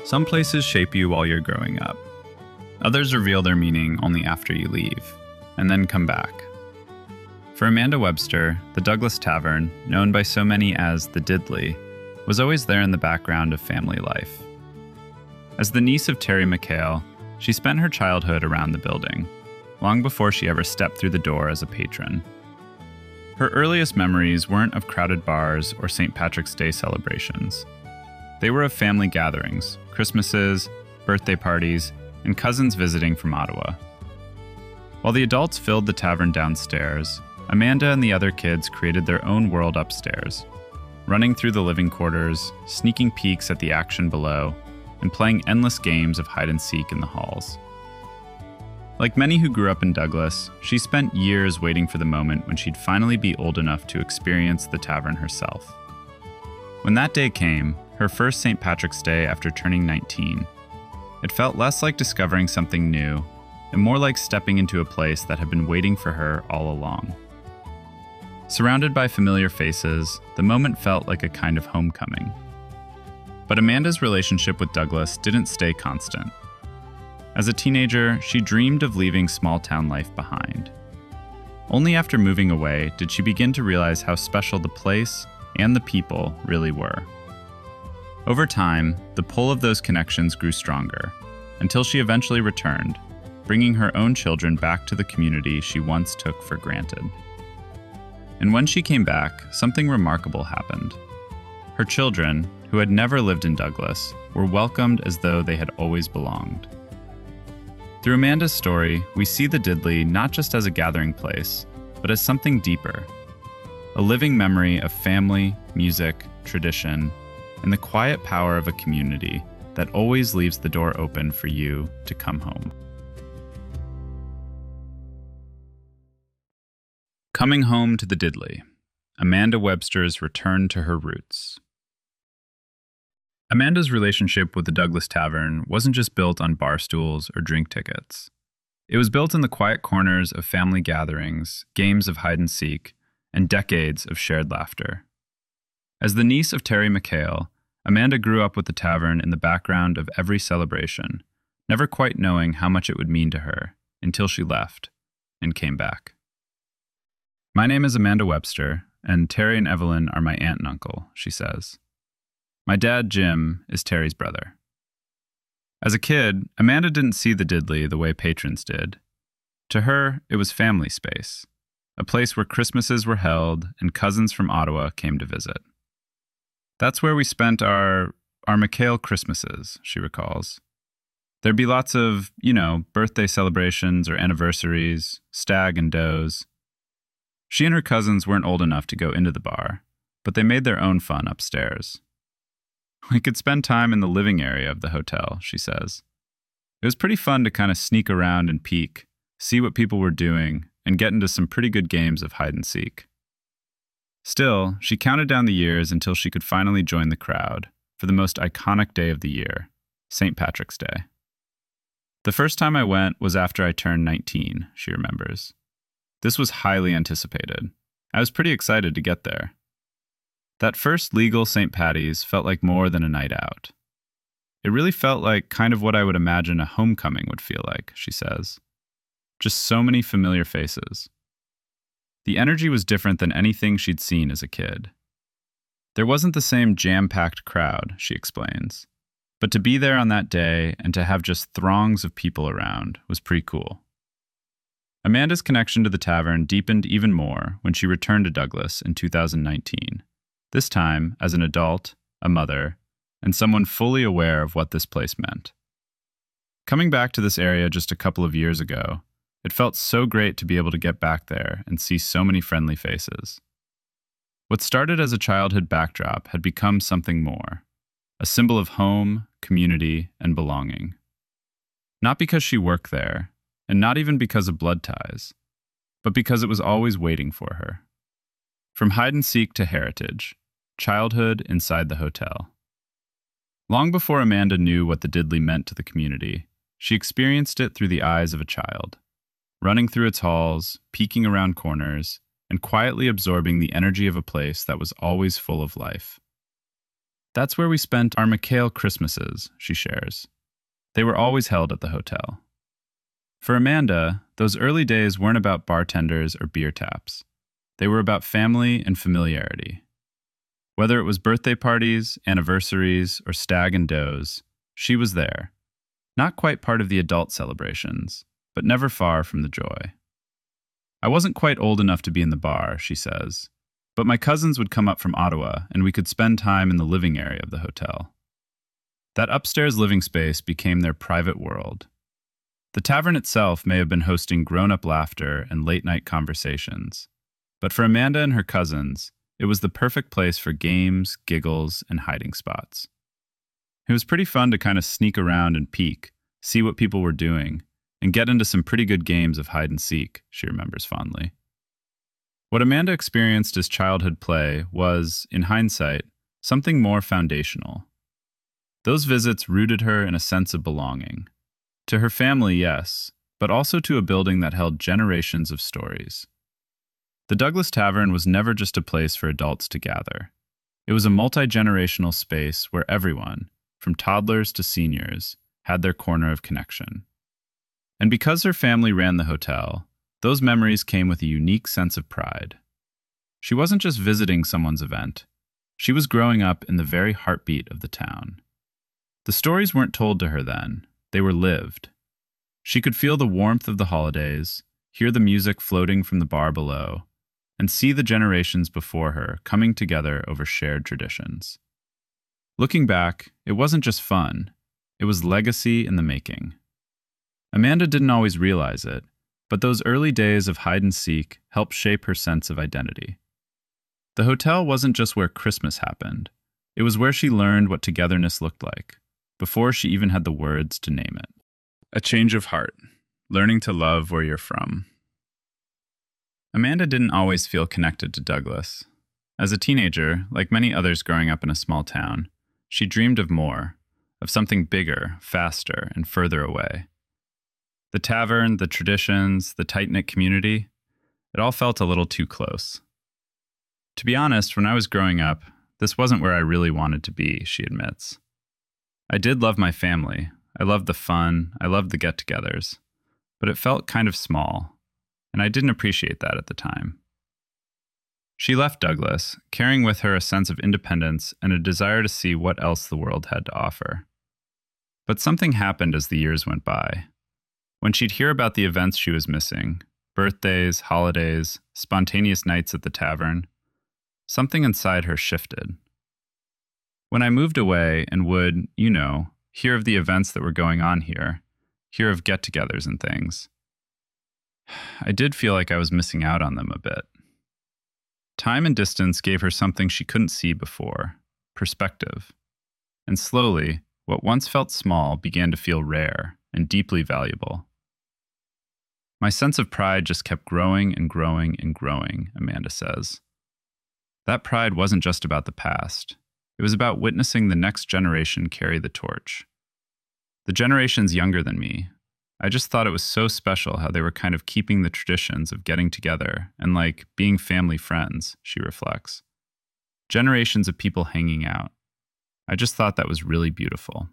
Some places shape you while you're growing up. Others reveal their meaning only after you leave, and then come back. For Amanda Webster, the Douglas Tavern, known by so many as the Diddley, was always there in the background of family life. As the niece of Terry McHale, she spent her childhood around the building, long before she ever stepped through the door as a patron. Her earliest memories weren't of crowded bars or St. Patrick's Day celebrations. They were of family gatherings, Christmases, birthday parties, and cousins visiting from Ottawa. While the adults filled the tavern downstairs, Amanda and the other kids created their own world upstairs, running through the living quarters, sneaking peeks at the action below, and playing endless games of hide and seek in the halls. Like many who grew up in Douglas, she spent years waiting for the moment when she'd finally be old enough to experience the tavern herself. When that day came, her first St. Patrick's Day after turning 19, it felt less like discovering something new and more like stepping into a place that had been waiting for her all along. Surrounded by familiar faces, the moment felt like a kind of homecoming. But Amanda's relationship with Douglas didn't stay constant. As a teenager, she dreamed of leaving small-town life behind. Only after moving away did she begin to realize how special the place and the people really were. Over time, the pull of those connections grew stronger, until she eventually returned, bringing her own children back to the community she once took for granted. And when she came back, something remarkable happened. Her children, who had never lived in Douglas, were welcomed as though they had always belonged. Through Amanda's story, we see the Diddley not just as a gathering place, but as something deeper, a living memory of family, music, tradition, and the quiet power of a community that always leaves the door open for you to come home. Coming home to the Diddley, Amanda Webster's return to her roots. Amanda's relationship with the Douglas Tavern wasn't just built on bar stools or drink tickets. It was built in the quiet corners of family gatherings, games of hide and seek, and decades of shared laughter. As the niece of Terry McHale, Amanda grew up with the tavern in the background of every celebration, never quite knowing how much it would mean to her until she left and came back. "My name is Amanda Webster, and Terry and Evelyn are my aunt and uncle," she says. "My dad, Jim, is Terry's brother." As a kid, Amanda didn't see the Diddley the way patrons did. To her, it was family space, a place where Christmases were held and cousins from Ottawa came to visit. "That's where we spent our McHale Christmases," she recalls. "There'd be lots of, birthday celebrations or anniversaries, stag and does." She and her cousins weren't old enough to go into the bar, but they made their own fun upstairs. "We could spend time in the living area of the hotel," she says. "It was pretty fun to kind of sneak around and peek, see what people were doing, and get into some pretty good games of hide and seek." Still, she counted down the years until she could finally join the crowd for the most iconic day of the year, St. Patrick's Day. "The first time I went was after I turned 19, she remembers. "This was highly anticipated. I was pretty excited to get there. That first legal St. Patty's felt like more than a night out. It really felt like kind of what I would imagine a homecoming would feel like," she says. "Just so many familiar faces." The energy was different than anything she'd seen as a kid. There wasn't the same jam-packed crowd, she explains, but to be there on that day and to have just throngs of people around was pretty cool. Amanda's connection to the tavern deepened even more when she returned to Douglas in 2019, this time as an adult, a mother, and someone fully aware of what this place meant. Coming back to this area just a couple of years ago, it felt so great to be able to get back there and see so many friendly faces. What started as a childhood backdrop had become something more, a symbol of home, community, and belonging. Not because she worked there, and not even because of blood ties, but because it was always waiting for her. From hide and seek to heritage, childhood inside the hotel. Long before Amanda knew what the Diddley meant to the community, she experienced it through the eyes of a child, running through its halls, peeking around corners, and quietly absorbing the energy of a place that was always full of life. That's where we spent our McHale Christmases, she shares. They were always held at the hotel. For Amanda, those early days weren't about bartenders or beer taps. They were about family and familiarity. Whether it was birthday parties, anniversaries, or stag and does, she was there. Not quite part of the adult celebrations, but never far from the joy. I wasn't quite old enough to be in the bar, she says, but my cousins would come up from Ottawa and we could spend time in the living area of the hotel. That upstairs living space became their private world. The tavern itself may have been hosting grown-up laughter and late-night conversations, but for Amanda and her cousins, it was the perfect place for games, giggles, and hiding spots. It was pretty fun to kind of sneak around and peek, see what people were doing, and get into some pretty good games of hide and seek, she remembers fondly. What Amanda experienced as childhood play was, in hindsight, something more foundational. Those visits rooted her in a sense of belonging. To her family, yes, but also to a building that held generations of stories. The Douglas Tavern was never just a place for adults to gather. It was a multi-generational space where everyone, from toddlers to seniors, had their corner of connection. And because her family ran the hotel, those memories came with a unique sense of pride. She wasn't just visiting someone's event. She was growing up in the very heartbeat of the town. The stories weren't told to her then. They were lived. She could feel the warmth of the holidays, hear the music floating from the bar below, and see the generations before her coming together over shared traditions. Looking back, it wasn't just fun. It was legacy in the making. Amanda didn't always realize it, but those early days of hide and seek helped shape her sense of identity. The hotel wasn't just where Christmas happened. It was where she learned what togetherness looked like, before she even had the words to name it. A change of heart, learning to love where you're from. Amanda didn't always feel connected to Douglas. As a teenager, like many others growing up in a small town, she dreamed of more, of something bigger, faster, and further away. The tavern, the traditions, the tight-knit community, it all felt a little too close. To be honest, when I was growing up, this wasn't where I really wanted to be, she admits. I did love my family. I loved the fun. I loved the get-togethers. But it felt kind of small, and I didn't appreciate that at the time. She left Douglas, carrying with her a sense of independence and a desire to see what else the world had to offer. But something happened as the years went by. When she'd hear about the events she was missing, birthdays, holidays, spontaneous nights at the tavern, something inside her shifted. When I moved away and would, hear of the events that were going on here, hear of get-togethers and things, I did feel like I was missing out on them a bit. Time and distance gave her something she couldn't see before, perspective. And slowly, what once felt small began to feel rare and deeply valuable. My sense of pride just kept growing and growing and growing, Amanda says. That pride wasn't just about the past. It was about witnessing the next generation carry the torch. The generations younger than me, I just thought it was so special how they were kind of keeping the traditions of getting together and being family friends, she reflects. Generations of people hanging out. I just thought that was really beautiful.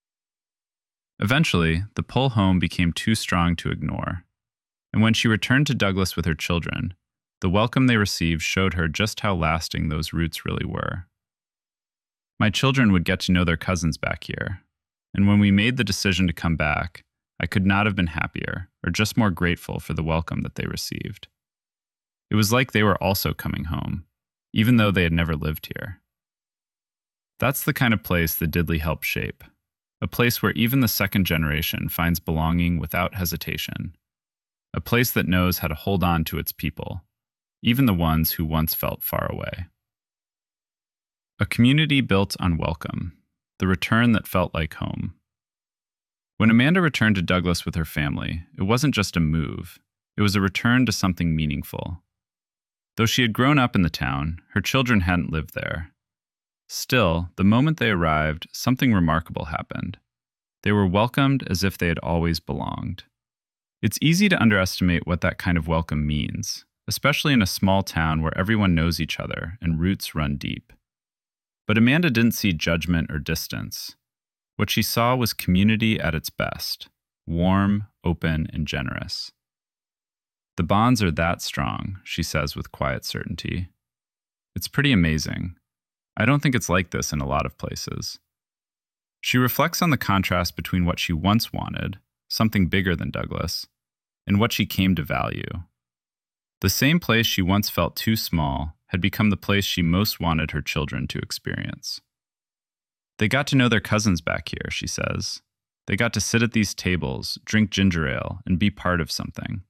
Eventually, the pull home became too strong to ignore. And when she returned to Douglas with her children, the welcome they received showed her just how lasting those roots really were. My children would get to know their cousins back here, and when we made the decision to come back, I could not have been happier or just more grateful for the welcome that they received. It was like they were also coming home, even though they had never lived here. That's the kind of place that Diddley helped shape, a place where even the second generation finds belonging without hesitation, a place that knows how to hold on to its people, even the ones who once felt far away. A community built on welcome, the return that felt like home. When Amanda returned to Douglas with her family, it wasn't just a move, it was a return to something meaningful. Though she had grown up in the town, her children hadn't lived there. Still, the moment they arrived, something remarkable happened. They were welcomed as if they had always belonged. It's easy to underestimate what that kind of welcome means, especially in a small town where everyone knows each other and roots run deep. But Amanda didn't see judgment or distance. What she saw was community at its best, warm, open, and generous. The bonds are that strong, she says with quiet certainty. It's pretty amazing. I don't think it's like this in a lot of places. She reflects on the contrast between what she once wanted, something bigger than Douglas, and what she came to value. The same place she once felt too small had become the place she most wanted her children to experience. They got to know their cousins back here, she says. They got to sit at these tables, drink ginger ale, and be part of something.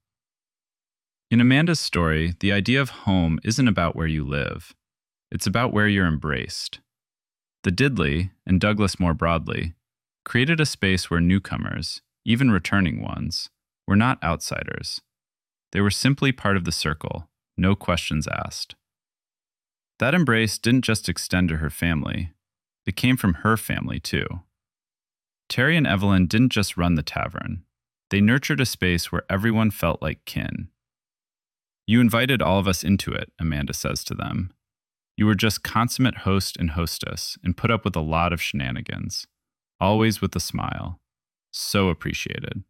In Amanda's story, the idea of home isn't about where you live. It's about where you're embraced. The Diddley, and Douglas more broadly, created a space where newcomers, even returning ones, were not outsiders. They were simply part of the circle, no questions asked. That embrace didn't just extend to her family. It came from her family, too. Terry and Evelyn didn't just run the tavern. They nurtured a space where everyone felt like kin. You invited all of us into it, Amanda says to them. You were just consummate host and hostess and put up with a lot of shenanigans, always with a smile. So appreciated.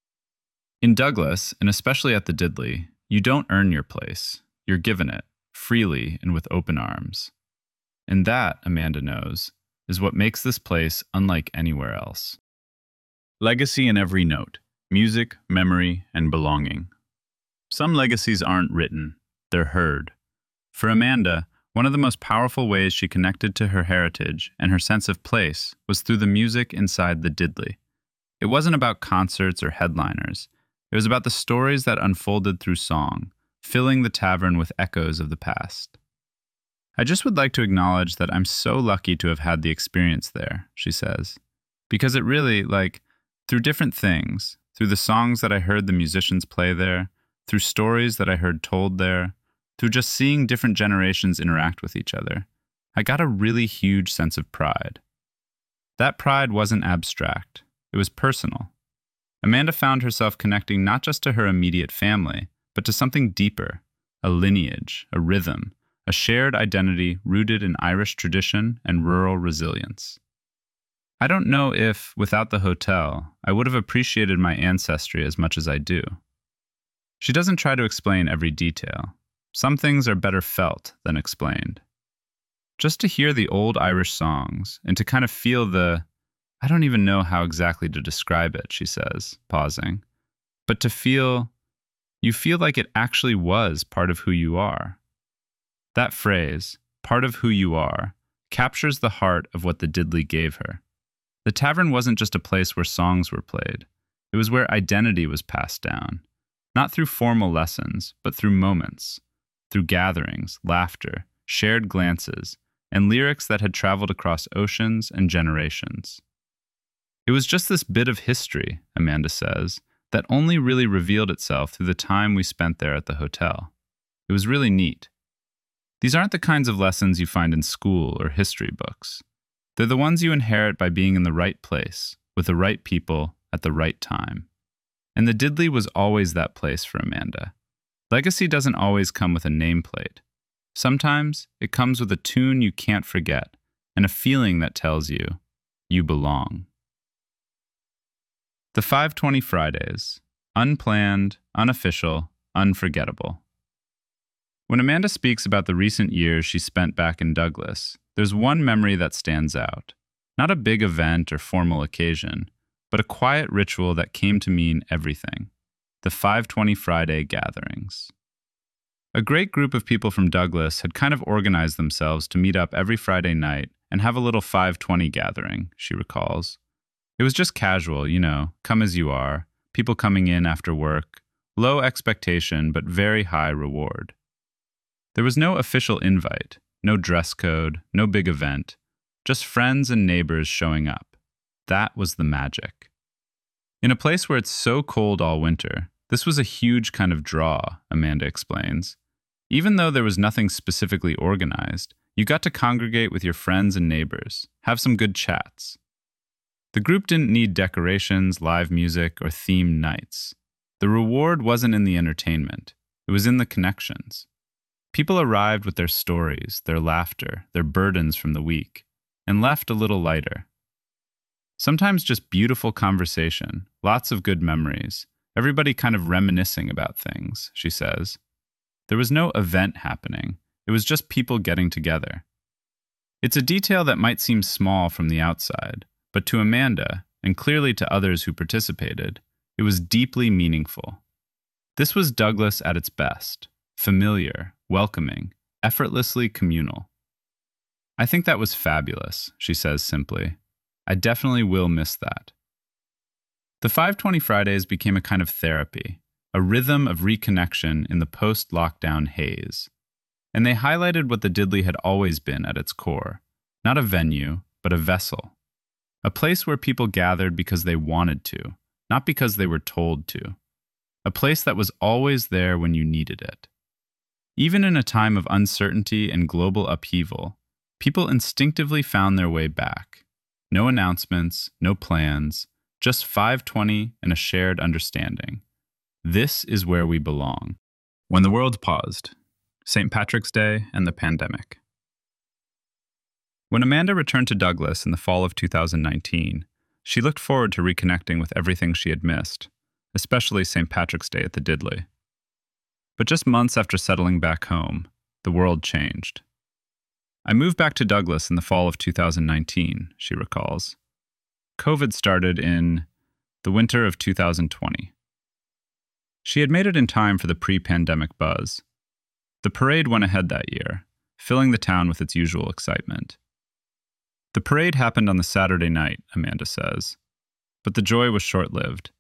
In Douglas, and especially at the Diddley, you don't earn your place. You're given it, freely and with open arms. And that, Amanda knows, is what makes this place unlike anywhere else. Legacy in every note, music, memory, and belonging. Some legacies aren't written, they're heard. For Amanda, one of the most powerful ways she connected to her heritage and her sense of place was through the music inside the Diddley. It wasn't about concerts or headliners. It was about the stories that unfolded through song, filling the tavern with echoes of the past. I just would like to acknowledge that I'm so lucky to have had the experience there, she says. Because it really, through different things, through the songs that I heard the musicians play there, through stories that I heard told there, through just seeing different generations interact with each other, I got a really huge sense of pride. That pride wasn't abstract. It was personal. Amanda found herself connecting not just to her immediate family, but to something deeper, a lineage, a rhythm, a shared identity rooted in Irish tradition and rural resilience. I don't know if, without the hotel, I would have appreciated my ancestry as much as I do. She doesn't try to explain every detail. Some things are better felt than explained. Just to hear the old Irish songs and to kind of feel I don't even know how exactly to describe it, she says, pausing, but you feel like it actually was part of who you are. That phrase, part of who you are, captures the heart of what the Diddley gave her. The tavern wasn't just a place where songs were played. It was where identity was passed down, not through formal lessons, but through moments, through gatherings, laughter, shared glances, and lyrics that had traveled across oceans and generations. It was just this bit of history, Amanda says, that only really revealed itself through the time we spent there at the hotel. It was really neat. These aren't the kinds of lessons you find in school or history books. They're the ones you inherit by being in the right place, with the right people, at the right time. And the Diddley was always that place for Amanda. Legacy doesn't always come with a nameplate. Sometimes it comes with a tune you can't forget and a feeling that tells you, you belong. The 520 Fridays. Unplanned, unofficial, unforgettable. When Amanda speaks about the recent years she spent back in Douglas, there's one memory that stands out. Not a big event or formal occasion, but a quiet ritual that came to mean everything. The 520 Friday gatherings. A great group of people from Douglas had kind of organized themselves to meet up every Friday night and have a little 520 gathering, she recalls. It was just casual, come as you are, people coming in after work, low expectation but very high reward. There was no official invite, no dress code, no big event, just friends and neighbors showing up. That was the magic. In a place where it's so cold all winter, this was a huge kind of draw, Amanda explains. Even though there was nothing specifically organized, you got to congregate with your friends and neighbors, have some good chats. The group didn't need decorations, live music, or themed nights. The reward wasn't in the entertainment. It was in the connections. People arrived with their stories, their laughter, their burdens from the week, and left a little lighter. Sometimes just beautiful conversation, lots of good memories, everybody kind of reminiscing about things, she says. There was no event happening, it was just people getting together. It's a detail that might seem small from the outside, but to Amanda, and clearly to others who participated, it was deeply meaningful. This was Douglas at its best, familiar, welcoming, effortlessly communal. I think that was fabulous, she says simply. I definitely will miss that. The 520 Fridays became a kind of therapy, a rhythm of reconnection in the post-lockdown haze. And they highlighted what the Diddley had always been at its core, not a venue, but a vessel. A place where people gathered because they wanted to, not because they were told to. A place that was always there when you needed it. Even in a time of uncertainty and global upheaval, people instinctively found their way back. No announcements, no plans, just 520 and a shared understanding. This is where we belong. When the world paused, St. Patrick's Day and the pandemic. When Amanda returned to Douglas in the fall of 2019, she looked forward to reconnecting with everything she had missed, especially St. Patrick's Day at the Diddley. But just months after settling back home, the world changed. I moved back to Douglas in the fall of 2019, she recalls. COVID started in the winter of 2020. She had made it in time for the pre-pandemic buzz. The parade went ahead that year, filling the town with its usual excitement. The parade happened on the Saturday night, Amanda says, but the joy was short-lived.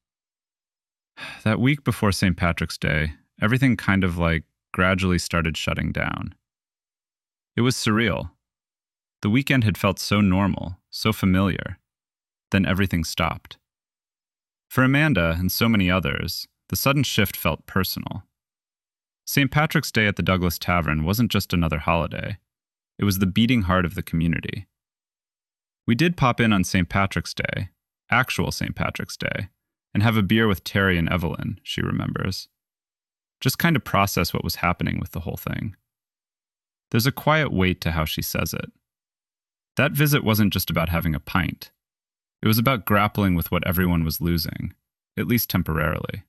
That week before St. Patrick's Day, everything kind of gradually started shutting down. It was surreal. The weekend had felt so normal, so familiar. Then everything stopped. For Amanda and so many others, the sudden shift felt personal. St. Patrick's Day at the Douglas Tavern wasn't just another holiday. It was the beating heart of the community. We did pop in on St. Patrick's Day, actual St. Patrick's Day, and have a beer with Terry and Evelyn, she remembers. Just kind of process what was happening with the whole thing. There's a quiet weight to how she says it. That visit wasn't just about having a pint. It was about grappling with what everyone was losing, at least temporarily.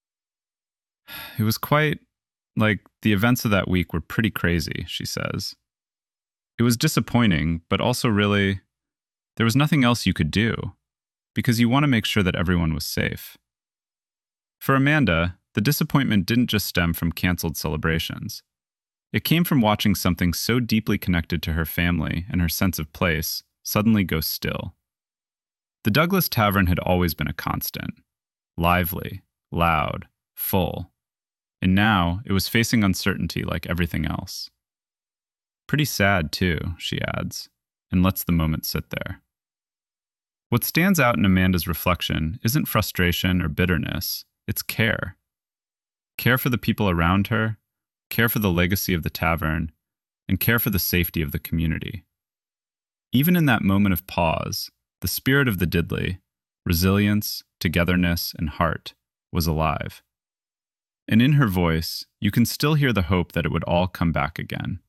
It was quite the events of that week were pretty crazy, she says. It was disappointing, but also really, there was nothing else you could do, because you want to make sure that everyone was safe. For Amanda, the disappointment didn't just stem from canceled celebrations. It came from watching something so deeply connected to her family and her sense of place suddenly go still. The Douglas Tavern had always been a constant. Lively, loud, full. And now it was facing uncertainty like everything else. Pretty sad, too, she adds, and lets the moment sit there. What stands out in Amanda's reflection isn't frustration or bitterness, it's care. Care for the people around her, care for the legacy of the tavern, and care for the safety of the community. Even in that moment of pause, the spirit of the Diddley, resilience, togetherness, and heart, was alive. And in her voice, you can still hear the hope that it would all come back again.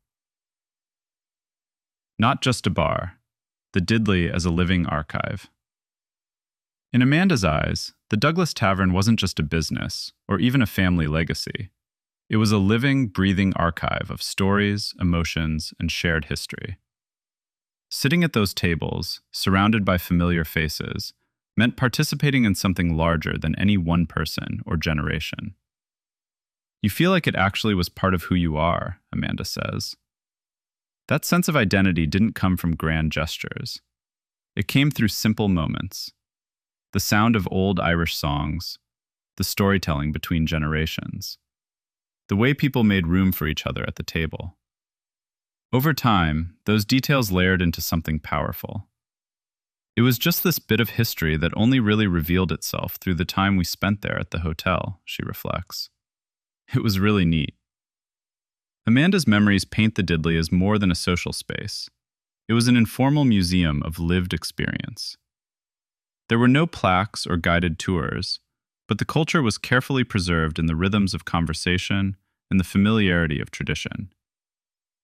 Not just a bar, the Diddley as a living archive. In Amanda's eyes, the Douglas Tavern wasn't just a business, or even a family legacy. It was a living, breathing archive of stories, emotions, and shared history. Sitting at those tables, surrounded by familiar faces, meant participating in something larger than any one person or generation. You feel like it actually was part of who you are, Amanda says. That sense of identity didn't come from grand gestures. It came through simple moments. The sound of old Irish songs, the storytelling between generations, the way people made room for each other at the table. Over time, those details layered into something powerful. It was just this bit of history that only really revealed itself through the time we spent there at the hotel, she reflects. It was really neat. Amanda's memories paint the Diddley as more than a social space. It was an informal museum of lived experience. There were no plaques or guided tours, but the culture was carefully preserved in the rhythms of conversation and the familiarity of tradition.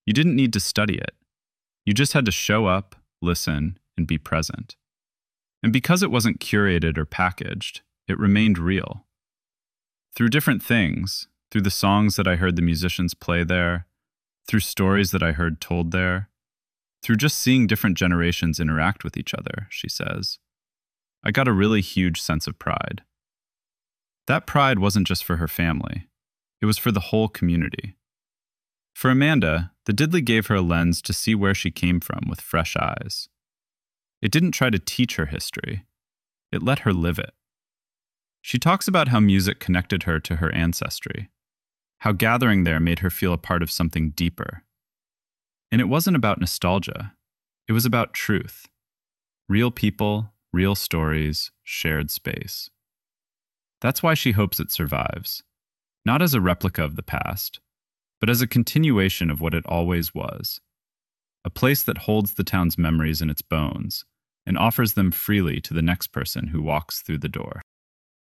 You didn't need to study it. You just had to show up, listen, and be present. And because it wasn't curated or packaged, it remained real. Through different things, through the songs that I heard the musicians play there, through stories that I heard told there, through just seeing different generations interact with each other, she says, I got a really huge sense of pride. That pride wasn't just for her family. It was for the whole community. For Amanda, the Diddley gave her a lens to see where she came from with fresh eyes. It didn't try to teach her history. It let her live it. She talks about how music connected her to her ancestry, how gathering there made her feel a part of something deeper. And it wasn't about nostalgia. It was about truth. Real people, real stories, shared space. That's why she hopes it survives, not as a replica of the past, but as a continuation of what it always was, a place that holds the town's memories in its bones and offers them freely to the next person who walks through the door.